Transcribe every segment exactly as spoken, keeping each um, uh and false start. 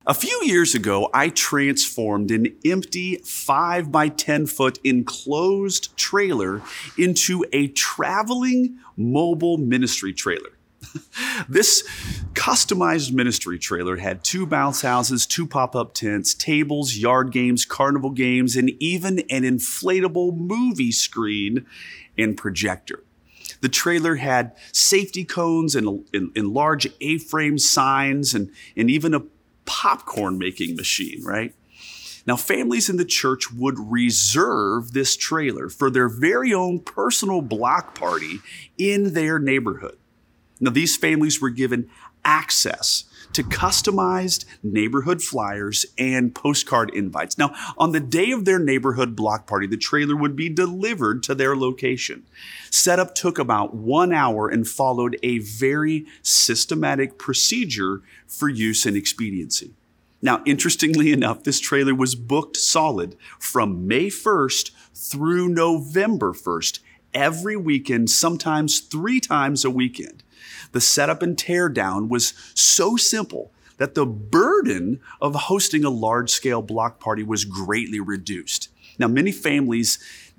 A few years ago, I transformed an empty five by ten foot enclosed trailer into a traveling mobile ministry trailer. This customized ministry trailer had two bounce houses, two pop-up tents, tables, yard games, carnival games, and even an inflatable movie screen and projector. The trailer had safety cones and, and, and large A-frame signs and, and even a popcorn making machine, right? Now, families in the church would reserve this trailer for their very own personal block party in their neighborhood. Now, these families were given access to customized neighborhood flyers and postcard invites. Now, on the day of their neighborhood block party, the trailer would be delivered to their location. Setup took about one hour and followed a very systematic procedure for use and expediency. Now, interestingly enough, this trailer was booked solid from May first through November first, every weekend, sometimes three times a weekend. The setup and tear down was so simple that the burden of hosting a large-scale block party was greatly reduced. Now, many families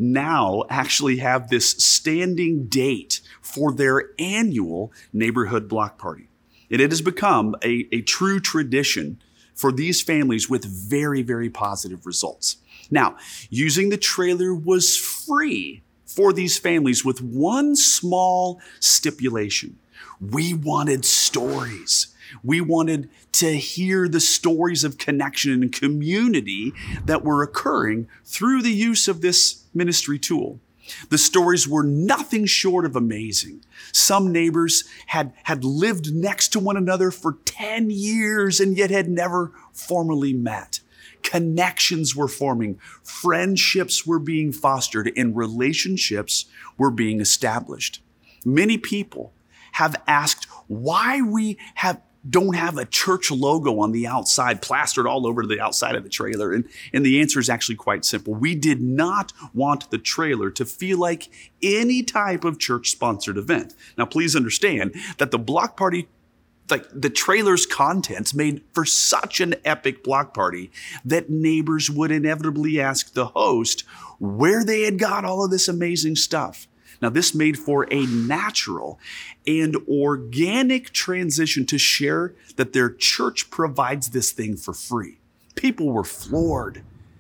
now actually have this standing date for their annual neighborhood block party. And it has become a, a true tradition for these families with very, very positive results. Now, using the trailer was free for these families with one small stipulation. We wanted stories. We wanted to hear the stories of connection and community that were occurring through the use of this ministry tool. The stories were nothing short of amazing. Some neighbors had, had lived next to one another for ten years and yet had never formally met. Connections were forming, friendships were being fostered, and relationships were being established. Many people have asked why we have don't have a church logo on the outside, plastered all over the outside of the trailer. And, and the answer is actually quite simple. We did not want the trailer to feel like any type of church-sponsored event. Now, please understand that the block party, like the trailer's contents made for such an epic block party that neighbors would inevitably ask the host where they had got all of this amazing stuff. Now, this made for a natural and organic transition to share that their church provides this thing for free. People were floored.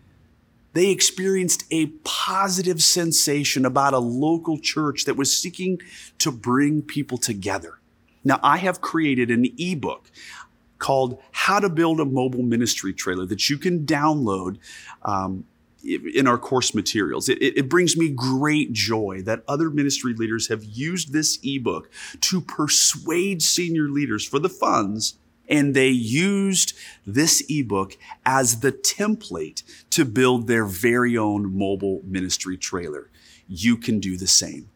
They experienced a positive sensation about a local church that was seeking to bring people together. Now, I have created an ebook called How to Build a Mobile Ministry Trailer that you can download um, in our course materials. It, it brings me great joy that other ministry leaders have used this ebook to persuade senior leaders for the funds, and they used this ebook as the template to build their very own mobile ministry trailer. You can do the same.